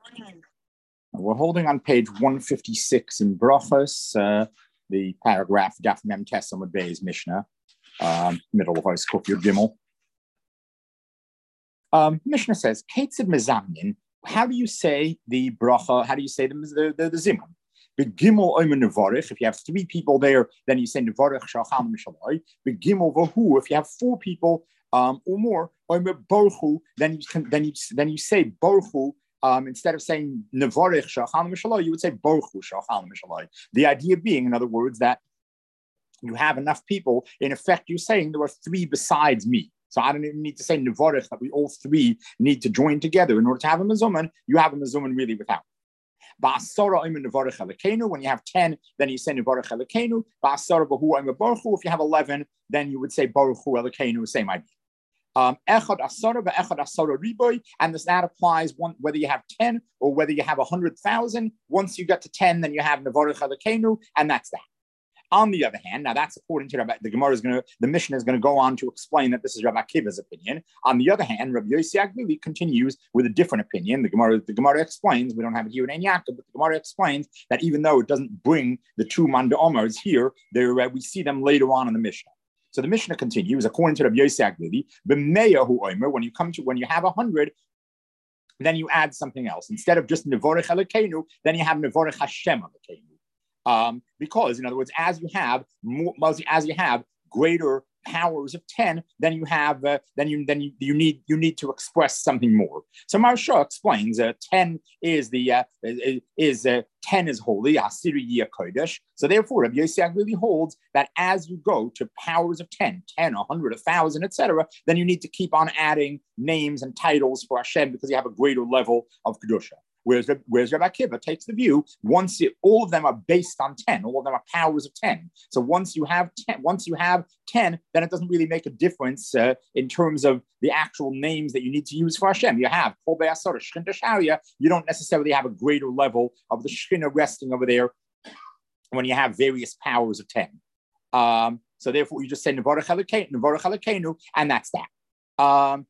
We're holding on page 156 in Brachos, the paragraph Daf Mem Tes Amud Beis Mishnah, middle of Ois Kuf Yud Gimel. Mishnah says, Ketzid Mezamnin, how do you say the bracha, how do you say the zimun? Begimel oimer nevarich, if you have three people there, then you say nevarich shachal mishaloi. Begimel vahu, if you have four people or more, oimer borchu, then you say borchu. Instead of saying nevarich shachal mishaloi, you would say borchu shachal mishaloi. The idea being, in other words, that you have enough people. In effect, you're saying there are three besides me. So I don't even need to say nevarich, that we all three need to join together in order to have a mezuman. You have a mezuman really without. When you have 10, then you say nevarich elokenu. If you have 11, then you would say baruch hu elokenu, same idea. And that applies whether you have 10 or whether you have 100,000. Once you get to 10, then you have nevarich elokenu, and that's that. On the other hand, now that's according to Rabbi, the Mishnah is going to go on to explain that this is Rabbi Akiva's opinion. On the other hand, Rabbi Yossi Aglili continues with a different opinion. The Gemara explains, we don't have it here in Ein Yaakov, but the Gemara explains that even though it doesn't bring the two Manda Omars here, we see them later on in the Mishnah. So the Mishnah continues, according to Rabbi Yossi Aglili, when you have 100, then you add something else. Instead of just Nevorech Elokenu, then you have Nevorech Hashem Elokenu. Because, in other words, as you have greater powers of 10, then you have you need to express something more. So Maharsha explains 10 is 10 is holy, Asiri Yia Kodesh. So therefore, Rabbi Yossi really holds that as you go to powers of 10, 100, 1,000, etc., then you need to keep on adding names and titles for Hashem because you have a greater level of Kedusha. Whereas Rabbi Akiva takes the view, all of them are based on 10, all of them are powers of 10. So once you have 10, then it doesn't really make a difference in terms of the actual names that you need to use for Hashem. You have Kol Be'asor, Shechinta Sharia. You don't necessarily have a greater level of the Shekhinah resting over there when you have various powers of 10. So therefore, you just say Nevarech Elokenu, and that's that.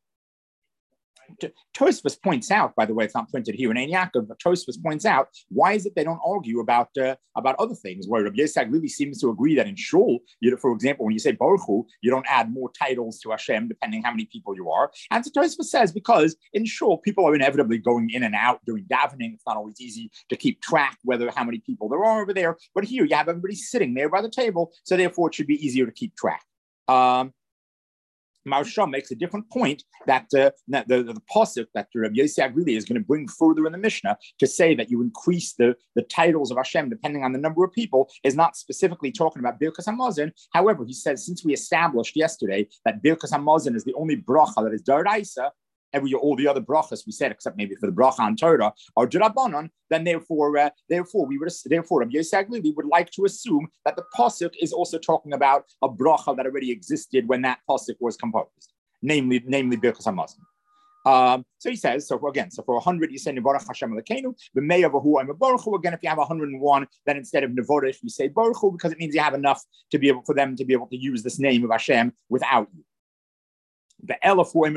Tosfos points out, by the way, it's not printed here in Ein Yaakov, but Tosfos points out, why is it they don't argue about other things? Where Rabbi Yossi really seems to agree that in Shul, for example, when you say Baruch Hu, you don't add more titles to Hashem depending how many people you are. And so Tosfos says, because in Shul, people are inevitably going in and out during davening. It's not always easy to keep track how many people there are over there. But here you have everybody sitting there by the table, so therefore it should be easier to keep track. Maharsha makes a different point that the pasuk that Rabbi Yossi really is going to bring further in the Mishnah to say that you increase the titles of Hashem depending on the number of people is not specifically talking about Birkas Hamazon. However, he says, since we established yesterday that Birkas Hamazon is the only bracha that is Daraisa, all the other brachas we said, except maybe for the bracha on Torah, are D'Rabbanan, then therefore Rabbi Yossi would like to assume that the pasuk is also talking about a bracha that already existed when that pasuk was composed, namely Birkas Hamazon. So he says, for 100 you say Nevarech Hashem Elokenu, B'mei Vahu I'm a Baruch Hu. Again, if you have 101, then instead of Nevarech you say Baruch Hu, because it means you have enough for them to be able to use this name of Hashem without you. Once you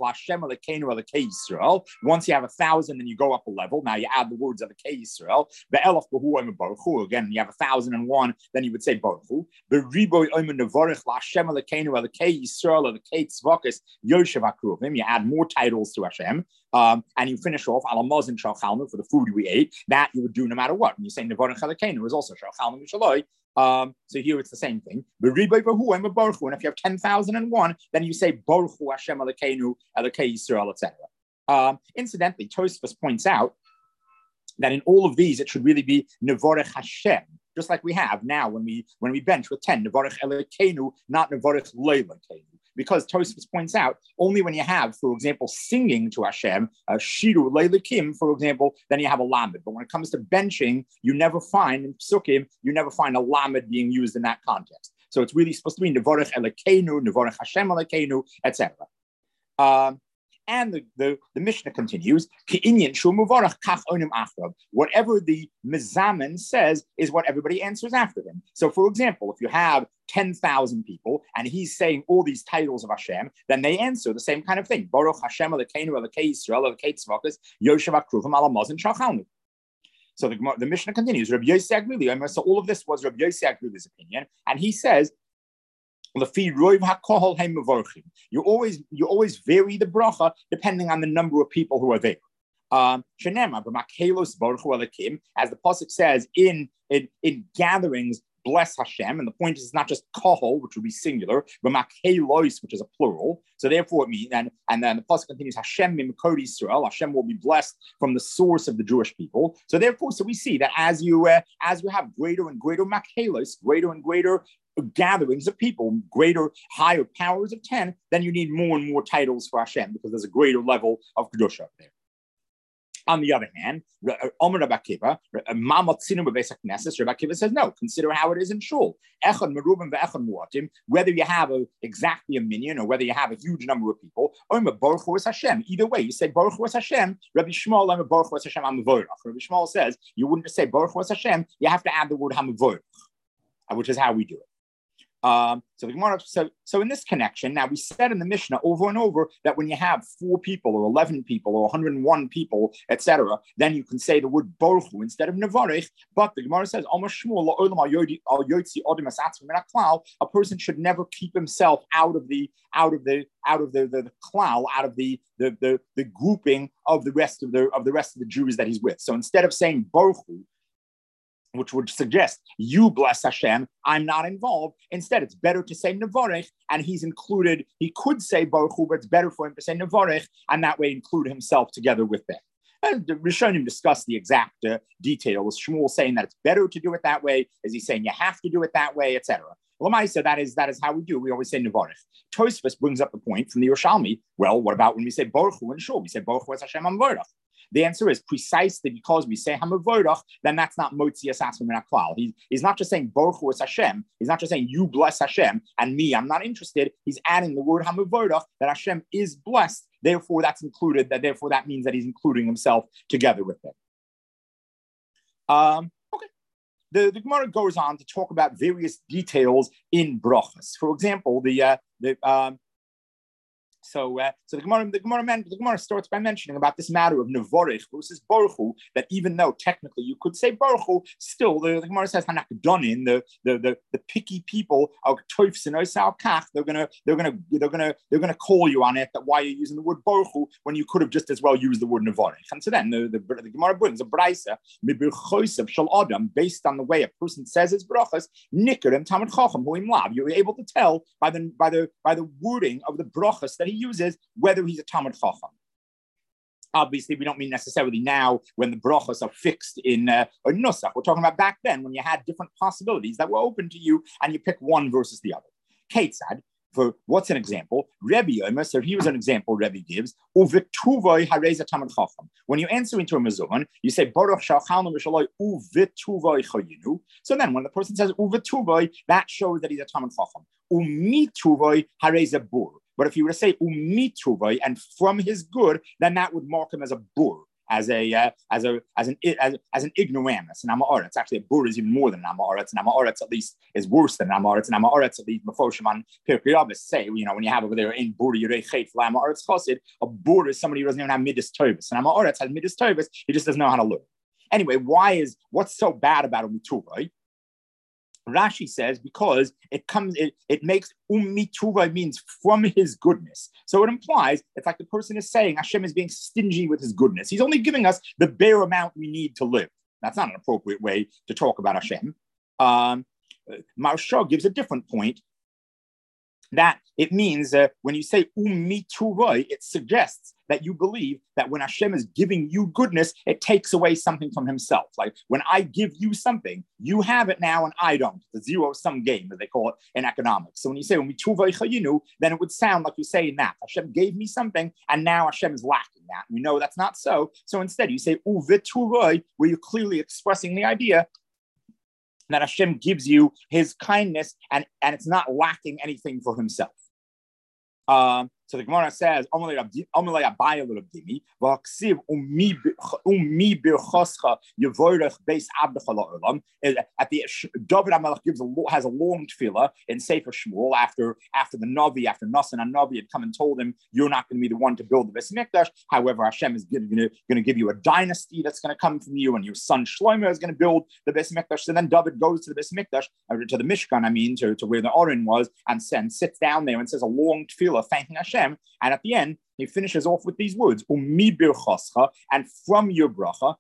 have 1,000, then you go up a level. Now you add the words of the K Yisrael. Again, you have 1,001, then you would say Baruch Hu. You add more titles to Hashem. And you finish off Alamaz and Shalchalmu for the food we ate. That you would do no matter what. When you say Nevarech Elokenu is also Shalchalmu Mishaloi. So here it's the same thing. And if you have 10,001, then you say Baruch Hu Hashem Elokenu Elokei Yisrael, etc. Incidentally, Tosfos points out that in all of these it should really be Nevarech Hashem, just like we have now when we bench with 10 Nevarech Elokenu, not Nevarech Leilokenu. Because Tosfos points out, only when you have, for example, singing to Hashem, Shiru Leilakim, for example, then you have a lamed. But when it comes to benching, you never find, in Psukim, a lamed being used in that context. So it's really supposed to be Nevarech Elokenu, Nevarech Hashem Elokenu, etc. And the Mishnah continues, whatever the Mizamen says is what everybody answers after him. So, for example, if you have 10,000 people and he's saying all these titles of Hashem, then they answer the same kind of thing. Baruch Hashem Elokeinu Elokei Yisrael Elokei Tzvakos Yoshev Akruvim Ala Mazon Shalchalnu. So the Mishnah continues, Rabbi Yossi Aglili, so all of this was Rabbi Yossi Aglili's opinion, and he says, you always vary the bracha depending on the number of people who are there. As the pasuk says, in gatherings, bless Hashem, and the point is it's not just kohol, which would be singular, but makhelos, which is a plural. So therefore it means, and then the pasuk continues, Hashem mimkod Yisrael, Hashem will be blessed from the source of the Jewish people. So therefore, so we see that as you have greater and greater makhelos, greater and greater gatherings of people, higher powers of 10, then you need more and more titles for Hashem because there's a greater level of kedusha there. On the other hand, Rabbi Akiva says, no, consider how it is in Shul. Whether you have exactly a minyan or whether you have a huge number of people, either way, you say Baruch Hu es Hashem, Rabbi Shmuel, Baruch Hu es Hashem, Rabbi Shmuel says, you wouldn't just say Baruch Hu es Hashem, you have to add the word Hamavorach, which is how we do it. So the Gemara, so in this connection, now we said in the Mishnah over and over that when you have 4 people or 11 people or 101 people, etc., then you can say the word Baruch Hu instead of Nevarech. But the Gemara says, a person should never keep himself out of the klal, out of the grouping of the rest of the Jews that he's with. So instead of saying Baruch Hu, which would suggest you bless Hashem, I'm not involved. Instead, it's better to say Nevarech, and he's included. He could say Baruch Hu, but it's better for him to say Nevarech, and that way include himself together with them. And the Rishonim discussed the exact details. Shmuel saying that it's better to do it that way. Is he saying you have to do it that way, etc.? Lamaisa, that is how we do. We always say Nevarech. Tosfos brings up the point from the Yerushalmi. Well, what about when we say Baruch Hu in Shul? We say Baruch Hu es Hashem Hamavorach. The answer is precisely because we say Hamavorach, then that's not Motzi Asas min HaKlal. He's not just saying Baruch Hu es Hashem. He's not just saying you bless Hashem and me, I'm not interested. He's adding the word Hamavorach, that Hashem is blessed. Therefore, that's included. Therefore, that means that he's including himself together with them. Okay. The Gemara goes on to talk about various details in brachas. For example, So the Gemara starts by mentioning about this matter of Nevarech versus Baruch Hu, that even though technically you could say Baruch Hu, still the Gemara says Hanakdonin, the picky people of Toifs and Osal Kach, they're gonna call you on it, that why you're using the word Baruch Hu when you could have just as well used the word Nevarech. And so then the Gemara brings a braysa Mibirchosav Shal Adam, based on the way a person says his brachas, Nikerim Tamid Chacham Hu Im Lav. You're able to tell by the wording of the brachas that he uses whether he's a Talmud Chacham. Obviously, we don't mean necessarily now when the brachas are fixed in a nusach. We're talking about back then when you had different possibilities that were open to you and you pick one versus the other. Ketzad, for what's an example? Rebbe Yomer, so here's an example Rebbe gives. Uvituvoi hareza Talmud Chacham. When you answer into a mezuzah, you say Baruch Shalchalnu Mishaloi Uvituvoi Chayinu. So then when the person says Uvituvoi, that shows that he's a Talmud Chacham. Umituvoi hareza Bur. But if you were to say umituvay and from his good, then that would mark him as a bur, as an ignoramus. An amaretz. Actually, a bur is even more than an amaretz. An amaretz at least is worse than an amaretz. An amaretz at least Mefoshim on Pirkei Avos say, when you have over there in bur yirei chet amaretz chosid, a bur is somebody who doesn't even have midas tovus. An amaretz has midas tovus. He just doesn't know how to learn. Anyway, what's so bad about umituvay? Rashi says because it makes ummituva means from his goodness. So it implies it's like the person is saying Hashem is being stingy with his goodness. He's only giving us the bare amount we need to live. That's not an appropriate way to talk about Hashem. Maharsha gives a different point, that it means when you say umituvai, it suggests that you believe that when Hashem is giving you goodness, it takes away something from himself. Like when I give you something, you have it now and I don't. It's a zero-sum game, as they call it in economics. So when you say umituvai chayinu, then it would sound like you're saying that Hashem gave me something and now Hashem is lacking that. We know that's not so. So instead you say uvituvai, where you're clearly expressing the idea that Hashem gives you his kindness and it's not lacking anything for himself. So the Gemara says, "Amalei Abaya l'Abdimi v'aksiv umi birchoscha yevorech beis abdecha la'olam." At the David HaMelech has a long tefillah in Sefer Shmuel after the Navi, after Nasan and Navi had come and told him, "You're not going to be the one to build the Beis Mikdash. However, Hashem is going to give you a dynasty that's going to come from you, and your son Shlomo is going to build the Beis Mikdash." So then David goes to the Beis Mikdash, to the Mishkan, to where the Aron was, and sits down there and says a long tefillah thanking Hashem. And at the end, he finishes off with these words, "Umi birchoscha," and from your bracha,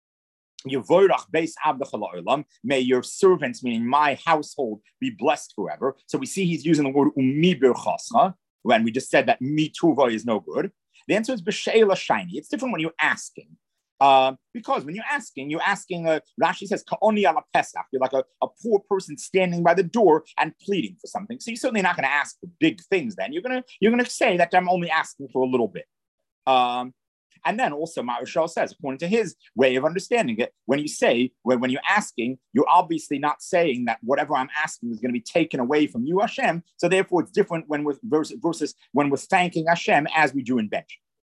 may your servants, meaning my household, be blessed forever. So we see he's using the word "umi birchoscha," when we just said that "mi tuva" is no good. The answer is b'sheila shiny. It's different when you're asking. Because when you're asking, Rashi says, Ka'oni ala Pesach. You're like a poor person standing by the door and pleading for something. So you're certainly not going to ask for big things then. You're gonna say that I'm only asking for a little bit. And then also Maharshal says, according to his way of understanding it, when you're asking, you're obviously not saying that whatever I'm asking is going to be taken away from you, Hashem. So therefore it's different versus when we're thanking Hashem as we do in bench.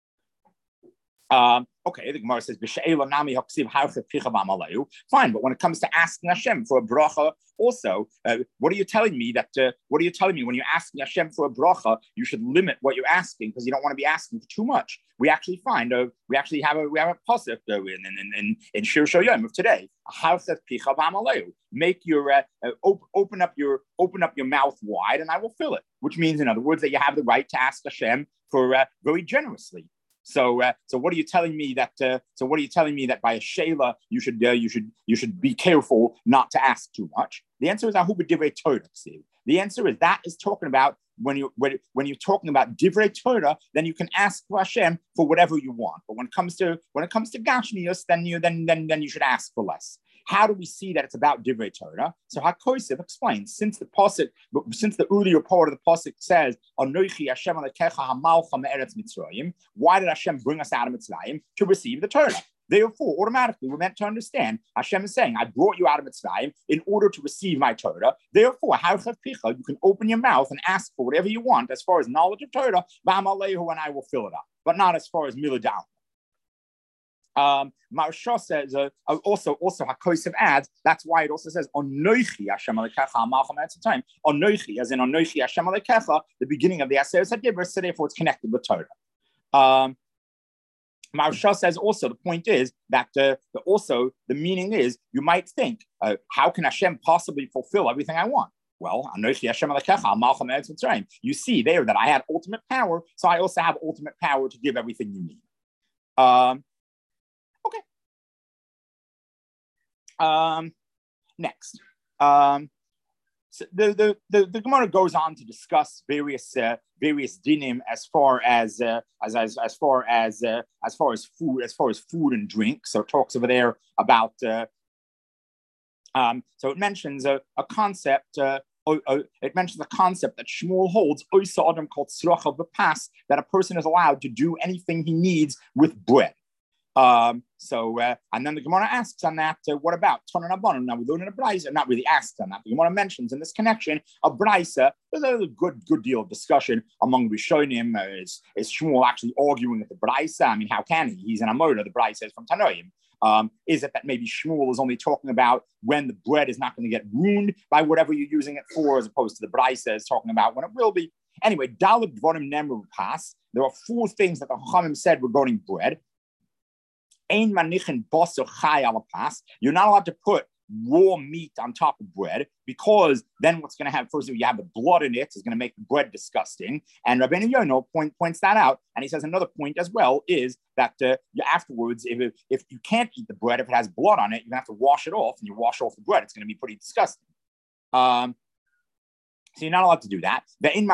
Okay, the Gemara says, fine, but when it comes to asking Hashem for a bracha, also, what are you telling me when you're asking Hashem for a bracha, you should limit what you're asking because you don't want to be asking for too much. We actually have a pasuk in Shir Shoyim of today. Make your open up your mouth wide, and I will fill it. Which means, in other words, that you have the right to ask Hashem for very generously. So what are you telling me that? By a sheila you should be careful not to ask too much? The answer is ahu b'divrei Torah. The answer is that is talking about when you're talking about divrei Torah, then you can ask for Hashem for whatever you want. But when it comes to gashmius, then you should ask for less. How do we see that it's about divrei Torah? So HaKosef explains, since the earlier part of the pasuk says, "Anochi Hashem Elokecha hamalcha me'eretz Mitzrayim," why did Hashem bring us out of Mitzrayim? To receive the Torah. Therefore, automatically, we're meant to understand Hashem is saying, "I brought you out of Mitzrayim in order to receive my Torah." Therefore, you can open your mouth and ask for whatever you want as far as knowledge of Torah, and I will fill it up, but not as far as miladal. Maharsha says also HaKosef adds, that's why it also says Onoichi Hashem Elokecha Amalchem at the time. Onoichi, as in Onoichi Hashem Elokecha, the beginning of the Aseret HaDibros, so therefore it's connected with Torah. Maharsha says also the point is that also the meaning is you might think, how can Hashem possibly fulfill everything I want? Well, Anoichi Hashem Elokecha Amalchem at the time. You see there that I had ultimate power, so I also have ultimate power to give everything you need. Next, so the Gemara goes on to discuss various dinim as far as food and drink. So it talks over there about so it mentions a concept. It mentions a concept that Shmuel holds, Oisa Adam called Sracha V'Pas, that a person is allowed to do anything he needs with bread. And then the Gemara asks on that, what about Tanan Abanon? Now we learn in a Braisa, not really asked on that. The Gemara mentions in this connection a Braisa. There's a good deal of discussion among Rishonim. Is Shmuel actually arguing with the Braisa? I mean, how can he? He's an Amoda. The Braisa is from Tanoim. Is it that maybe Shmuel is only talking about when the bread is not going to get ruined by whatever you're using it for, as opposed to the Braisa is talking about when it will be? Anyway, Daled Dvorim Nemru Pas. There are 4 things that the Chachamim said regarding bread. You're not allowed to put raw meat on top of bread because then what's going to happen? First, you have the blood in it. It's going to make the bread disgusting. And Rabbeinu Yono points that out. And he says another point as well is that afterwards, if you can't eat the bread, if it has blood on it, you're going to have to wash it off. And you wash off the bread, it's going to be pretty disgusting. So you're not allowed to do that.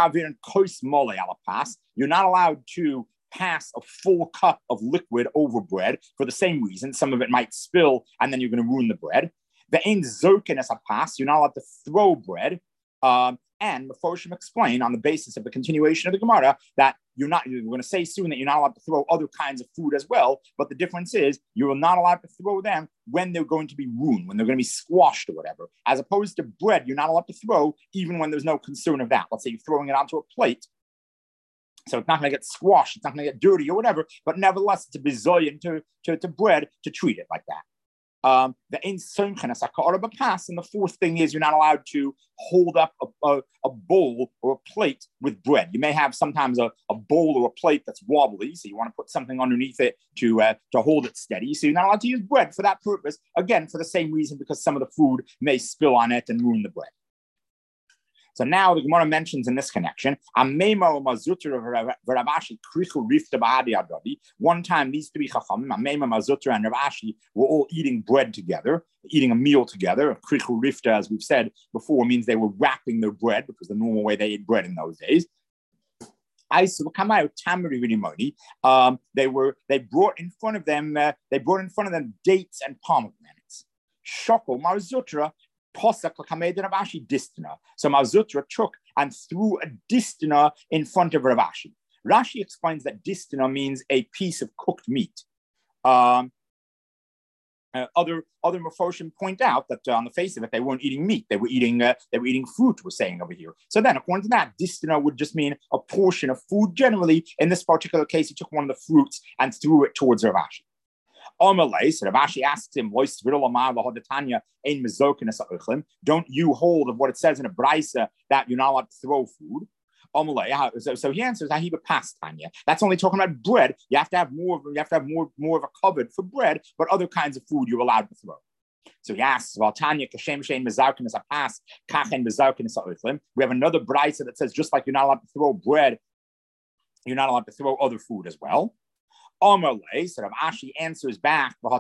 You're not allowed to pass a full cup of liquid over bread for the same reason. Some of it might spill and then you're going to ruin the bread. You're not allowed to throw bread. And the Meforshim explain on the basis of the continuation of the Gemara that you're going to say soon that you're not allowed to throw other kinds of food as well. But the difference is you're not allowed to throw them when they're going to be ruined, when they're going to be squashed or whatever. As opposed to bread, you're not allowed to throw even when there's no concern of that. Let's say you're throwing it onto a plate. So it's not going to get squashed, it's not going to get dirty or whatever, but nevertheless, it's a bizoyin to bread to treat it like that. The ein soimchenes haka'ara b'pas, and the fourth thing is you're not allowed to hold up a bowl or a plate with bread. You may have sometimes a bowl or a plate that's wobbly, so you want to put something underneath it to hold it steady. So you're not allowed to use bread for that purpose. Again, for the same reason, because some of the food may spill on it and ruin the bread. So now the Gemara mentions in this connection, one time these three Chachamim, Ameima, Mazutra, and Rav Ashi, were all eating bread together, eating a meal together. Krichu Rifta, as we've said before, means they were wrapping their bread, because the normal way they ate bread in those days. They brought in front of them dates and pomegranates. Shokol Marzutra. So Mazutra took and threw a distina in front of Rav Ashi. Rashi explains that distina means a piece of cooked meat. Other Mefoshim point out that on the face of it, they weren't eating meat; they were eating fruit. We're saying over here. So then, according to that, distina would just mean a portion of food. Generally, in this particular case, he took one of the fruits and threw it towards Rav Ashi. Amalei, so Rav Ashi asks him, don't you hold of what it says in a brisa that you're not allowed to throw food? So he answers, that's only talking about bread. You have to have more of a cupboard for bread, but other kinds of food you're allowed to throw. So he asks, we have another brisa that says, just like you're not allowed to throw bread, you're not allowed to throw other food as well. Amalei, so Rav Ashi answers back, we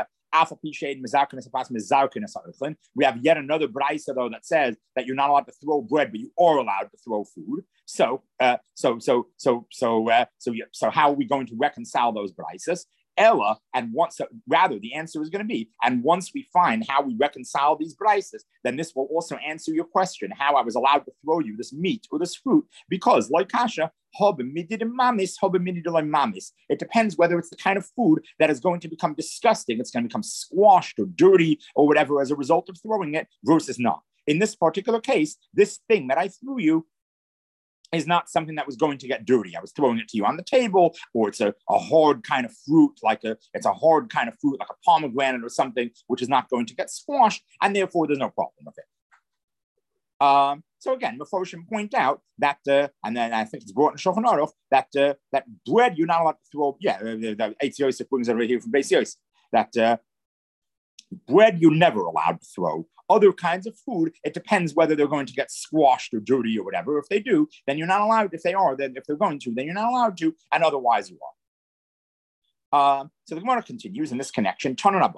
have yet another brisa though that says that you're not allowed to throw bread, but you are allowed to throw food. So how are we going to reconcile those brisas? Ella, and the answer is going to be, and once we find how we reconcile these brisas, then this will also answer your question, how I was allowed to throw you this meat or this fruit, because like kasha, it depends whether it's the kind of food that is going to become disgusting, it's going to become squashed or dirty or whatever as a result of throwing it, versus not. In this particular case, this thing that I threw you is not something that was going to get dirty. I was throwing it to you on the table, or it's a hard kind of fruit, like a pomegranate or something, which is not going to get squashed, and therefore there's no problem with it. So again, Mefoshim point out that, and then I think it's brought in Shulchan Aruch, that bread you're not allowed to throw. Yeah, the Eitz Yosef brings it right here from Beis Yosef, that bread you're never allowed to throw. Other kinds of food, it depends whether they're going to get squashed or dirty or whatever. If they do, then you're not allowed. If they're going to, then you're not allowed to, and otherwise you are. So the Gemara continues in this connection.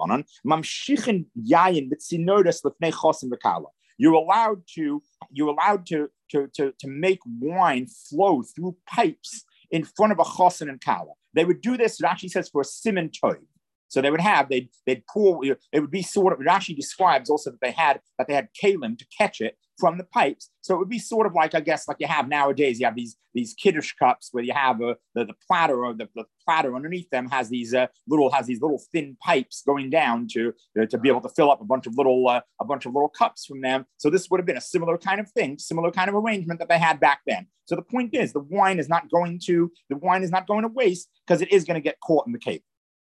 You're allowed to make wine flow through pipes in front of a chosin and kala. They would do this, Rashi says, for a siman tov. So they'd pour, it would be sort of, Rashi describes also that they had kalim to catch it from the pipes. So it would be sort of like, I guess, like you have nowadays, you have these kiddush cups where you have the platter, or the platter underneath them has these little thin pipes going down to be able to fill up a bunch of little cups from them. So this would have been a similar kind of thing, similar kind of arrangement that they had back then. So the point is, the wine is not going to waste, because it is going to get caught in the cake.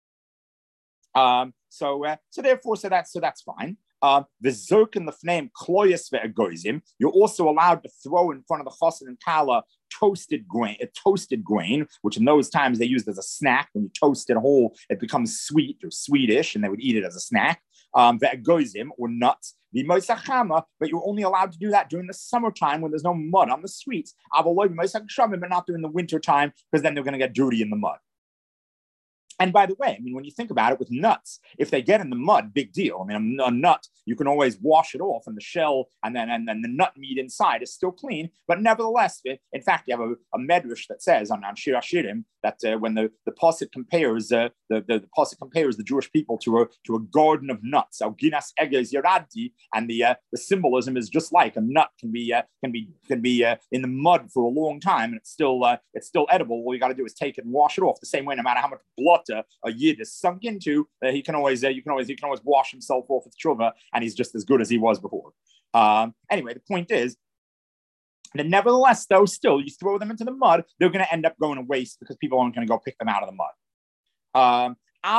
So that's fine. The zerk and the flame kloyas ve'agoizim. You're also allowed to throw in front of the chosin and kala toasted grain, which in those times they used as a snack. When you toast it whole, it becomes sweet or sweetish, and they would eat it as a snack. Ve'agoizim, or nuts. But you're only allowed to do that during the summertime when there's no mud on the streets. But not during the winter time, because then they're going to get dirty in the mud. And by the way, I mean, when you think about it with nuts, if they get in the mud, big deal. I mean, a nut, you can always wash it off, and the shell and then the nut meat inside is still clean. But nevertheless, in fact, you have a medrash that says on Shir Hashirim that when the pasuk compares the pasuk compares the Jewish people to a garden of nuts, Alginas Eges Yeradi, and the symbolism is just like a nut can be in the mud for a long time, and it's still edible. All you got to do is take it and wash it off. The same way, no matter how much blood a yid is sunk into, he can always wash himself off with tshuva, and he's just as good as he was before. Anyway, the point is Then nevertheless, though, still, you throw them into the mud, they're going to end up going to waste because people aren't going to go pick them out of the mud.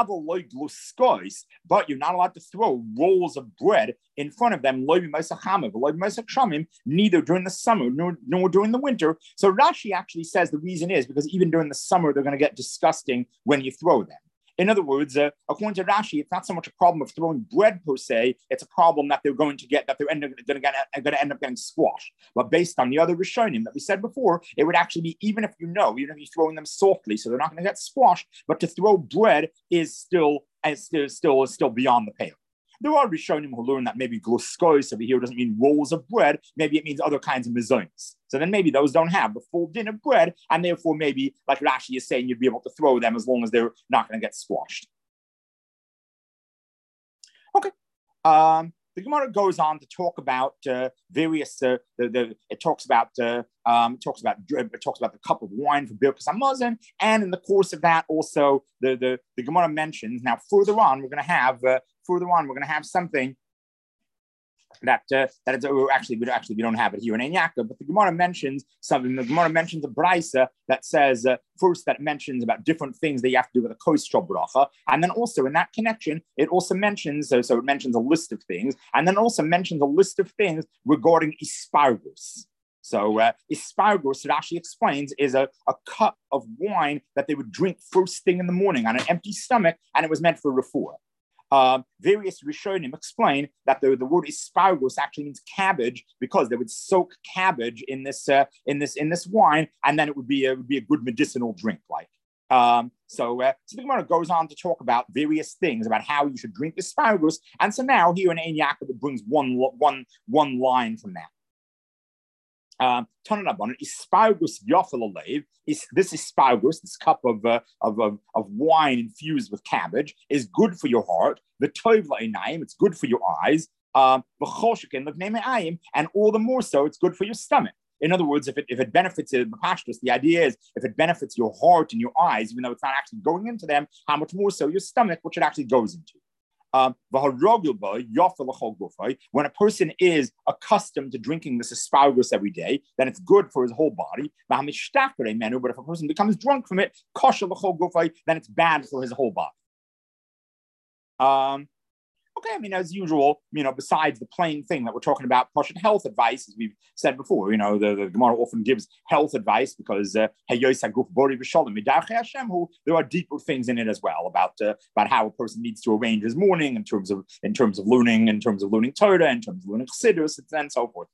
But you're not allowed to throw rolls of bread in front of them, neither during the summer nor during the winter. So Rashi actually says the reason is because even during the summer, they're going to get disgusting when you throw them. In other words, according to Rashi, it's not so much a problem of throwing bread per se; it's a problem that they're going to end up getting squashed. But based on the other Rishonim that we said before, it would actually be even if you're throwing them softly, so they're not going to get squashed. But to throw bread is still beyond the pale. There are Rishonim who learn that maybe gluskos over here doesn't mean rolls of bread. Maybe it means other kinds of mizonos. So then maybe those don't have the full din of bread, and therefore maybe, like Rashi is saying, you'd be able to throw them as long as they're not going to get squashed. Okay. The Gemara goes on to talk about various. It talks about the cup of wine for Birkas Hamazon, and in the course of that, also the Gemara mentions. Now, further on, we're going to have something that is actually we don't have it here in Ein Yaakov, but the Gemara mentions something. The Gemara mentions a brisa that says first that mentions about different things that you have to do with a kosher bracha, and then also in that connection it also mentions so it mentions a list of things, and then also mentions a list of things regarding ispargus. So ispargus, Rashi explains, is a cup of wine that they would drink first thing in the morning on an empty stomach, and it was meant for refuah. Various Rishonim explain that the word ispargus actually means cabbage because they would soak cabbage in this wine, and then it would be a good medicinal drink. So the Gemara goes on to talk about various things about how you should drink ispargus, and so now here in Ein Yaakov it brings one line from that. Ispargus yafel is this ispargus, this cup of wine infused with cabbage, is good for your heart. The tov la'inayim, it's good for your eyes. And all the more so, it's good for your stomach. In other words, if it benefits the idea is if it benefits your heart and your eyes, even though it's not actually going into them, how much more so your stomach, which it actually goes into. When a person is accustomed to drinking this aspargus every day, then it's good for his whole body. But if a person becomes drunk from it, then it's bad for his whole body. Okay, I mean, as usual, besides the plain thing that we're talking about, Pashut health advice, as we've said before, the Gemara often gives health advice because there are deeper things in it as well about how a person needs to arrange his morning in terms of learning, Torah, in terms of learning Chassidus, and so forth.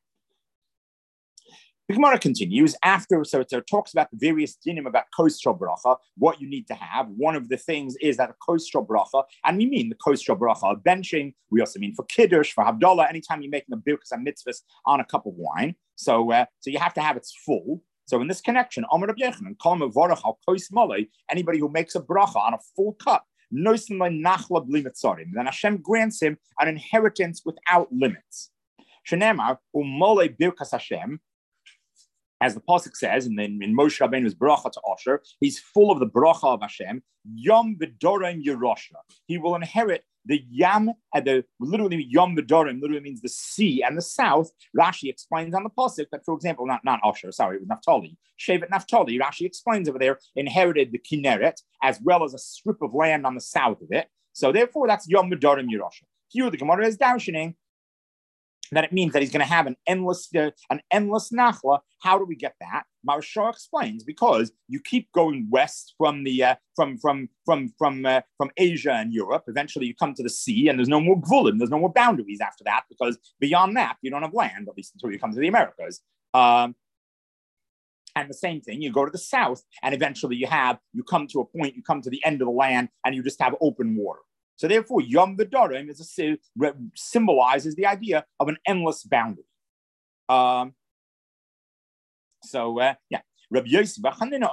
The Gemara continues so it talks about the various dinim about kosher bracha, what you need to have. One of the things is that a kosher bracha, and we mean the kosher bracha of benching. We also mean for kiddush, for havdalah, anytime you're making a birkas and mitzvahs on a cup of wine. So you have to have it full. So in this connection, Amar Rabbi Yochanan, anybody who makes a bracha on a full cup, then Hashem grants him an inheritance without limits. Shenemar umolei birkas Hashem. As the pasuk says, in Moshe Rabbeinu's bracha to Asher, he's full of the bracha of Hashem. Yom v'dorim Yerusha. He will inherit the Yam, literally Yom v'dorim, literally means the sea and the south. Rashi explains on the pasuk that, for example, not Asher, sorry, it was Naphtali. Shevet Naphtali, Rashi explains over there, inherited the Kinneret as well as a strip of land on the south of it. So therefore, that's Yom v'dorim Yerusha. Here, the Gemara is darshaning that it means that he's going to have an endless nachla. How do we get that? Maharsha explains because you keep going west from Asia and Europe. Eventually, you come to the sea, and there's no more gvulim, there's no more boundaries after that, because beyond that, you don't have land, at least until you come to the Americas. And the same thing, you go to the south, and eventually you come to a point, you come to the end of the land, and you just have open water. So therefore, Yom V'Dorim symbolizes the idea of an endless boundary. Rabbi Yosef Bar Chanina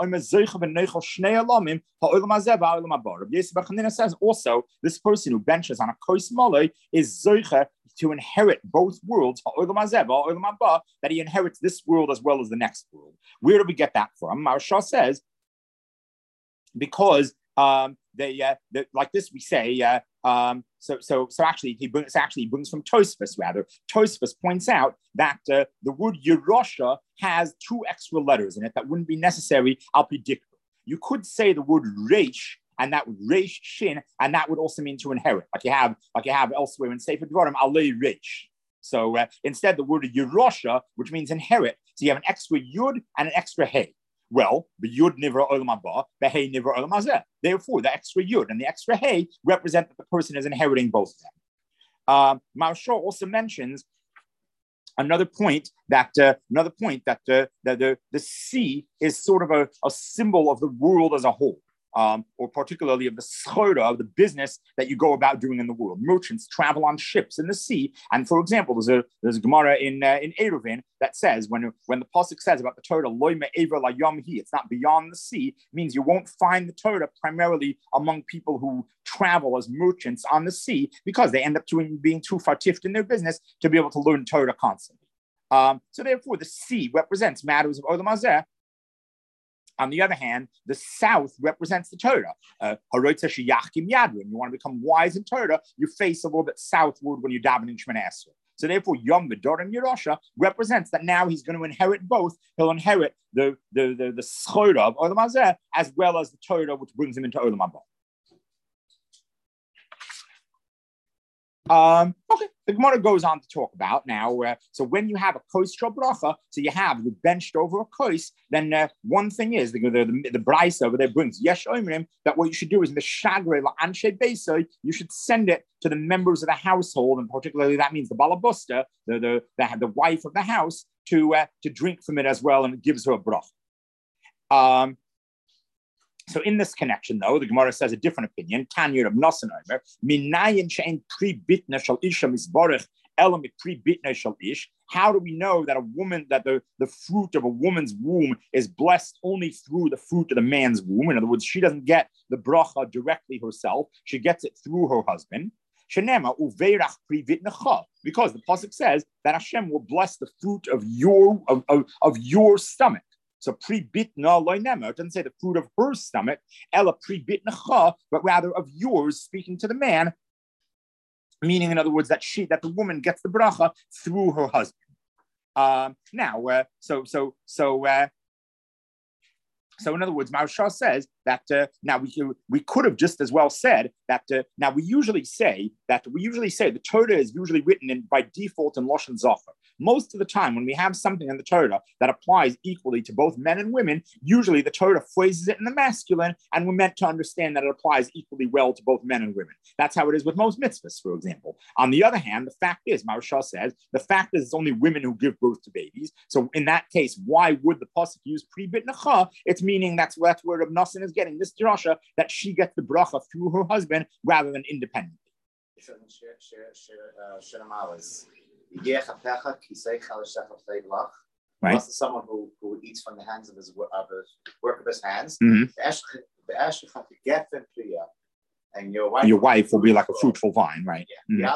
says also, this person who benches on a kos malei is zoicha to inherit both worlds, that he inherits this world as well as the next world. Where do we get that from? Maharsha says, because like this we say. So actually he brings from Tosfos rather. Tosfos points out that the word Yerusha has two extra letters in it that wouldn't be necessary al pi dikra. You could say the word Reish, and that would Reish Shin, and that would also mean to inherit, like you have elsewhere in Sefer Dvarim, Alei Reish. So instead, the word Yerusha, which means inherit, so you have an extra Yud and an extra Hey. Well, the Yud Nivra Olam Haba, the Hey Nivra Olam Hazeh. Therefore, the extra Yud and the extra Hey represent that the person is inheriting both of them. Maharsha also mentions another point that the sea is sort of a symbol of the world as a whole. Or particularly of the schoda, of the business that you go about doing in the world. Merchants travel on ships in the sea, and for example, there's a Gemara in Eruvin that says when the pasuk says about the Torah, loy me'ever layam hi, it's not beyond the sea, means you won't find the Torah primarily among people who travel as merchants on the sea because they end up being too fartift in their business to be able to learn Torah constantly. So therefore, the sea represents matters of Olam Hazeh. On the other hand, the south represents the Torah. You want to become wise in Torah, you face a little bit southward when you daven in Shemana Esrei. So therefore, Yom V'Dorim Yerusha represents that now he's going to inherit both. He'll inherit the schoda of Olam Hazeh as well as the Torah, which brings him into Olam Haba. Okay, the Gemara goes on to talk about now. So when you have a kostra bracha, so you benched over a kos, then one thing is the Braisa over there brings yesh omrim that what you should do is mishagre la anshe beisoy. You should send it to the members of the household, and particularly that means the balabusta, the wife of the house, to drink from it as well, and it gives her a bracha. So in this connection, though, the Gemara says a different opinion. Tanya of Nosson Omer, minayin she'en pri bitna shel isha misbarech elam pri bitna shel ish. How do we know that the fruit of a woman's womb is blessed only through the fruit of the man's womb? In other words, she doesn't get the bracha directly herself; she gets it through her husband. Shenema uveirach pri vitnecha, because the pasuk says that Hashem will bless the fruit of your stomach. So pre-bitna loinema, it doesn't say the fruit of her stomach, ella pre-bitnacha, but rather of yours, speaking to the man, meaning, in other words, that the woman gets the bracha through her husband. So in other words, Maharsha says that now we could have just as well said that now we usually say the Torah is usually written by default in Lashon Zachar. Most of the time, when we have something in the Torah that applies equally to both men and women, usually the Torah phrases it in the masculine, and we're meant to understand that it applies equally well to both men and women. That's how it is with most mitzvahs, for example. On the other hand, the fact is, Maharsha says, the fact is it's only women who give birth to babies. So in that case, why would the pasuk use pre-bit necha? It's meaning that's where Rav Nosson is getting this drasha, that she gets the bracha through her husband rather than independently. Right. Unless someone who eats from the hands of his work of his hands, and your wife will be like a fruitful vine, right? Yeah.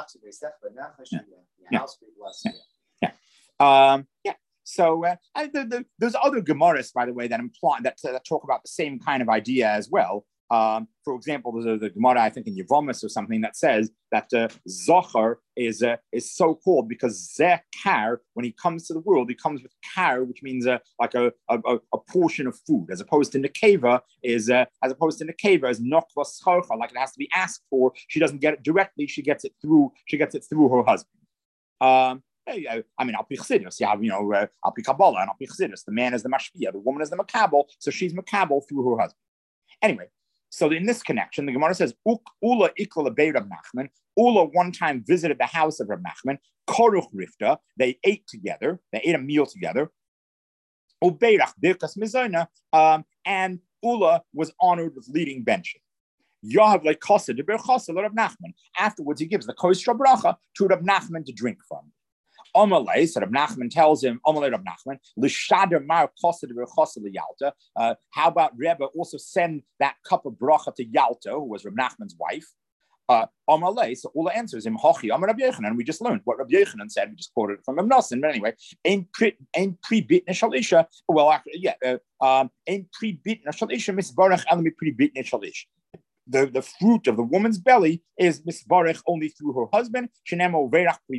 So there's other Gemaras, by the way, that imply that talk about the same kind of idea as well. For example, there's the Gemara, I think in Yevomis or something, that says that Zohar is so called because Zekar, when he comes to the world, he comes with kar, which means like a portion of food, as opposed to Nekeva is Nokva Scharcha, like it has to be asked for. She doesn't get it directly; she gets it through her husband. I mean, Al Pi Chassidus, you have, Al Pi Kabbalah and Al Pi Chassidus. The man is the Mashpia, the woman is the Makabel, so she's Makabel through her husband. Anyway, so in this connection, the Gemara says, Ula ikla lebei Rab Nachman. Ula one time visited the house of Rab Nachman. Koruch Rifta, they ate together, they ate a meal together. Ubeirach birkas mizona, and Ula was honored with leading benching. Yahav like Kosa de Berchasa Rab Nachman. Afterwards, he gives the Kostra bracha to Rab Nachman to drink from. Amalei, so Rab Nachman tells him, Amalei Rab Nachman, L'shader mar kosa de berchasa Yalta. How about Rebbe also send that cup of bracha to Yalta, who was Rab Nachman's wife? Amalei, so Ula answers him, Hochi Amar Rab Yechanan. We just learned what Rab Yechanan said. We just quoted it from Rab Nosson. But anyway, ain't pre-bit neshal isha. Well, actually, ain't pre-bit neshal isha misbarach elami pre-bit neshal isha. the fruit of the woman's belly is misbarech only through her husband. So therefore,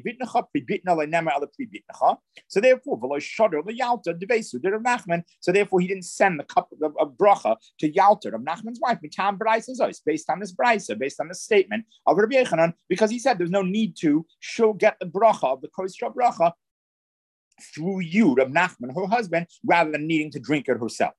so therefore he didn't send the cup of bracha to Yalta, of Nachman's wife, based on this brisa, based on this statement of Rabbi Yochanan, because he said there's no need to. She'll get the bracha of the kosher bracha through you, Rav Nachman, her husband, rather than needing to drink it herself.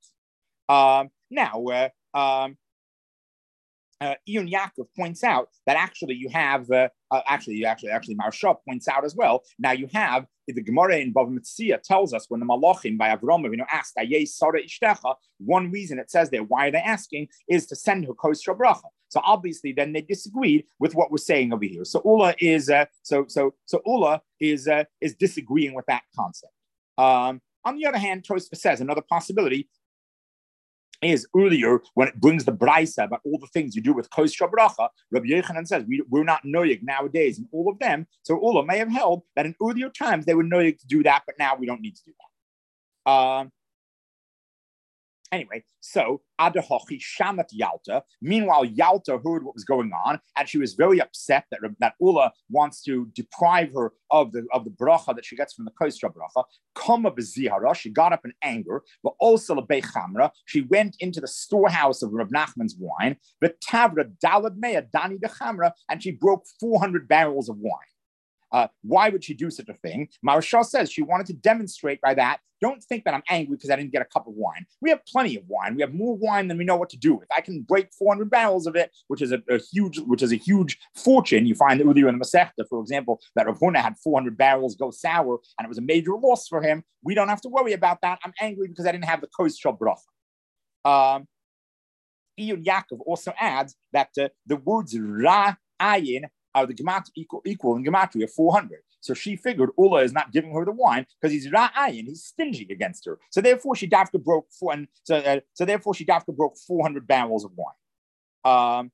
Iyun Yaakov points out that actually you have, actually Maharsha points out as well. Now you have the Gemara in Bava Metzia tells us when the Malachim by Avram Avinu asked, "Ayei Sara Ishtecha," one reason it says there, why are they asking, is to send her kosher bracha. So obviously, then they disagreed with what we're saying over here. So Ula is Ula is disagreeing with that concept. On the other hand, Tosfos says another possibility is earlier when it brings the brisa about all the things you do with kosher bracha. Rabbi Yochanan says we're not noyig nowadays in all of them. So Ula may have held that in earlier times they were noyig to do that, but now we don't need to do that. Anyway, so Adahochi Shamat Yalta. Meanwhile, Yalta heard what was going on, and she was very upset that Ula wants to deprive her of the bracha that she gets from the kosher bracha. Kama bezihara, she got up in anger. But also lebechamra, she went into the storehouse of Rav Nachman's wine. But tavra dalad meya dani dechamra, and she broke 400 barrels of wine. Why would she do such a thing? Maharsha says she wanted to demonstrate by that. Don't think that I'm angry because I didn't get a cup of wine. We have plenty of wine. We have more wine than we know what to do with. I can break 400 barrels of it, which is a huge fortune. You find earlier in the Masechta, for example, that Rav Huna had 400 barrels go sour, and it was a major loss for him. We don't have to worry about that. I'm angry because I didn't have the kosher bracha. Iyun Yaakov also adds that the words ra ayin are the gematria equal in gematria 400. So she figured Ula is not giving her the wine because he's ra'ayin, he's stingy against her. So therefore she dafka broke 400 barrels of wine.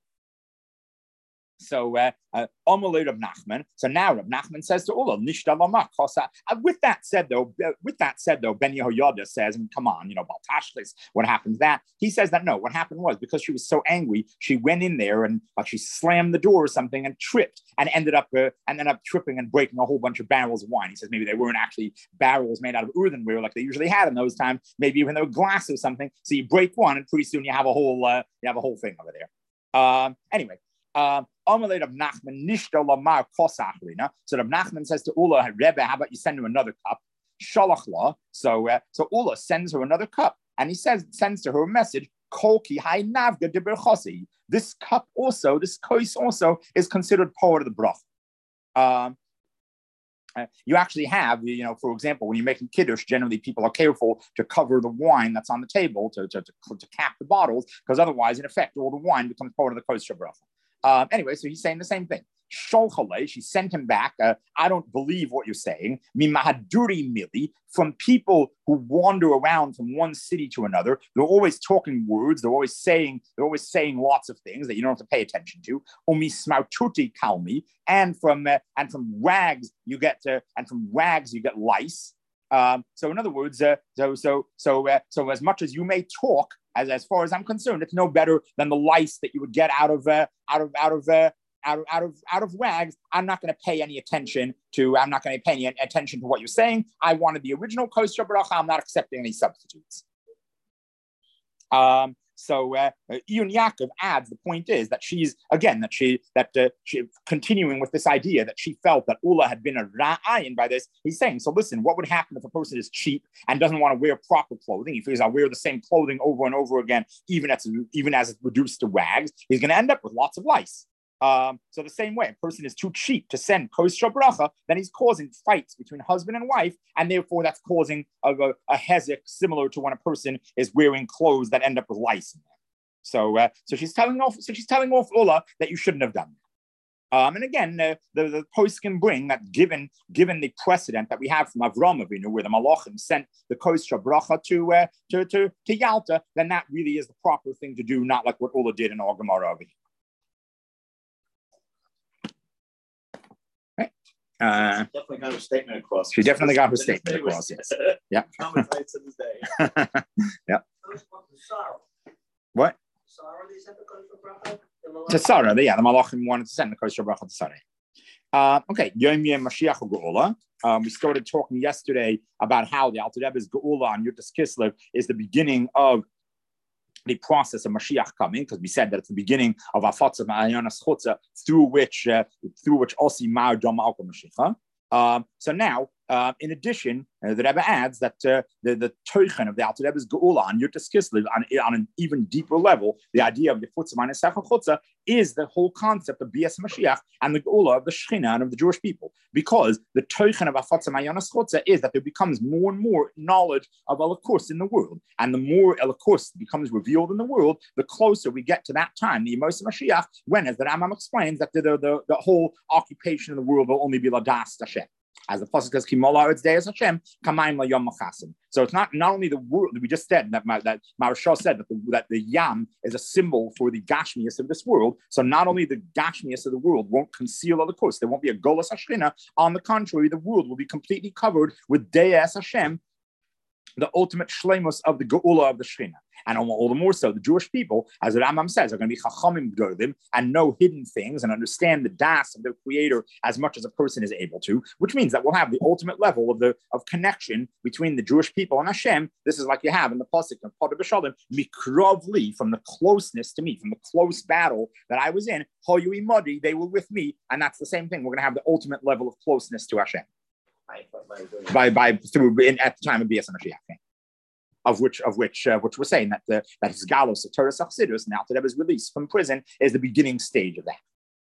So Amalei Rav Nachman. So now Rav Nachman says to Ula, Nishtalamah. With that said though, Ben Yehoyada says, and come on, Baltashlis, what happened to that? He says that no, what happened was because she was so angry, she went in there and she slammed the door or something and tripped and ended up tripping and breaking a whole bunch of barrels of wine. He says maybe they weren't actually barrels made out of earthenware like they usually had in those times. Maybe even they were glass or something. So you break one and pretty soon you have a whole thing over there. Anyway. Amalei Rav Nachman nishta lamar kosachlina. So Rav Nachman says to Ula, Rebbe, how about you send him another cup? Shalach la. So Ula sends her another cup, and he sends to her a message. Kolki hai navga de berchosi. This cup also, this kos also is considered part of the bracha. You actually have, for example, when you're making kiddush, generally people are careful to cover the wine that's on the table to cap the bottles, because otherwise, in effect, all the wine becomes part of the kosher bracha. Anyway, so he's saying the same thing. Sholchale, she sent him back. I don't believe what you're saying. Mimahaduri mili, from people who wander around from one city to another. They're always talking words. They're always saying lots of things that you don't have to pay attention to. Umi smaututi kalmi, and from wags you get lice. So in other words, so as much as you may talk, as far as I'm concerned, it's no better than the lice that you would get out of wags. I'm not going to pay any attention to what you're saying. I wanted the original kosher bracha. I'm not accepting any substitutes. So Iyun Yaakov adds, the point is that she continuing with this idea that she felt that Ula had been a ra'ayin by this. He's saying, so listen, what would happen if a person is cheap and doesn't want to wear proper clothing? He figures I'll wear the same clothing over and over again, even as it's reduced to wags. He's going to end up with lots of lice. So the same way, a person is too cheap to send kosher bracha, then he's causing fights between husband and wife, and therefore that's causing a hezek similar to when a person is wearing clothes that end up with lice in them. So she's telling off Ula that you shouldn't have done that. And again, the post can bring that given the precedent that we have from Avram Avinu, where the Malachim sent the kosher bracha to Yalta, then that really is the proper thing to do, not like what Ula did in our Gemara over here. Definitely got her statement across. She definitely got her statement across, yes. Yeah. Traumatized to this day. Yeah. What? To Sarah, the Malachim wanted to send the Kosher Bracha to Sarah. Okay, Yom Yom Mashiach Geula. We started talking yesterday about how the Alter Rebbe's Geula on Yud Kislev is the beginning of the process of Mashiach coming, because we said that it's the beginning of Afatza Ma'ayanas Chutza, through which Osi Mar Dom Alko Mashiach. So now, in addition, the Rebbe adds that the Teuchen of the Alter Rebbe's Geula on Yud Kislev on an even deeper level, the idea of the Futza Ma'ayanas Chutza is the whole concept of Bias Mashiach and the Geula of the Shechina and of the Jewish people, because the Teuchen of Afatza Ma'ayanas Chutza is that there becomes more and more knowledge of Elokus in the world, and the more Elokus becomes revealed in the world, the closer we get to that time, the Emos Mashiach, when, as the Rambam explains, that the whole occupation of the world will only be Ladas Hashem. As the pasuk says, "Kimola it's Deus Hashem, Kamayim LaYom Machasim." So it's not only the world. We just said that Maharsha said that the Yam is a symbol for the Gashmias of this world. So not only the Gashmias of the world won't conceal the course, there won't be a Golas Hashchina. On the contrary, the world will be completely covered with Deus Hashem, the ultimate shleimus of the Geula of the Shechina. And all the more so, the Jewish people, as the Rambam says, are going to be chachamim gedolim and know hidden things and understand the das of their Creator as much as a person is able to, which means that we'll have the ultimate level of connection between the Jewish people and Hashem. This is like you have in the pasuk of Potter B'Shalom, mikrovli, from the closeness to me, from the close battle that I was in, hoyu imadi, they were with me, and that's the same thing. We're going to have the ultimate level of closeness to Hashem at the time of Bias Mashiach. Of which we're saying that his galos of Torah Chassidus, now that his release from prison, is the beginning stage of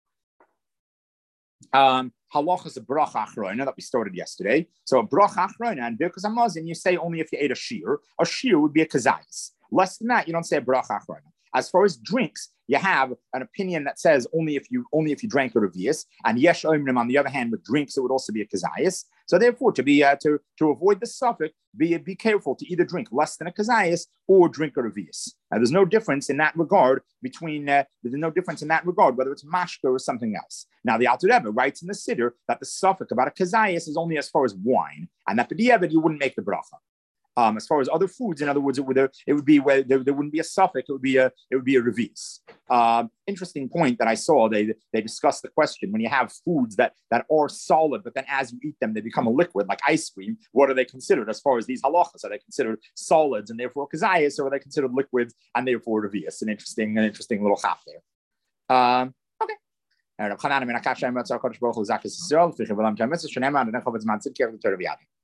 that. Halachas a bracha achrona that we started yesterday. So a bracha achrona and Birkas Hamazon, you say only if you ate a shear. A shear would be a kazayis. Less than that, you don't say a bracha achrona. As far as drinks, you have an opinion that says only if you drank a revius, and yesh omrim on the other hand with drinks it would also be a kazayis. So therefore, to avoid the suffix, be careful to either drink less than a kazayis or drink a revius. Now there's no difference in that regard whether it's mashka or something else. Now the Alter Rebbe writes in the Siddur that the suffix about a kazayis is only as far as wine, and that b'diavad you wouldn't make the bracha. As far as other foods, in other words, it would be where there wouldn't be a suffix; it would be a revis. Interesting point that I saw. They discussed the question: when you have foods that are solid, but then as you eat them, they become a liquid, like ice cream. What are they considered as far as these halachas? Are they considered solids and therefore kazayas, or are they considered liquids and therefore revis? An interesting little chap there. Okay.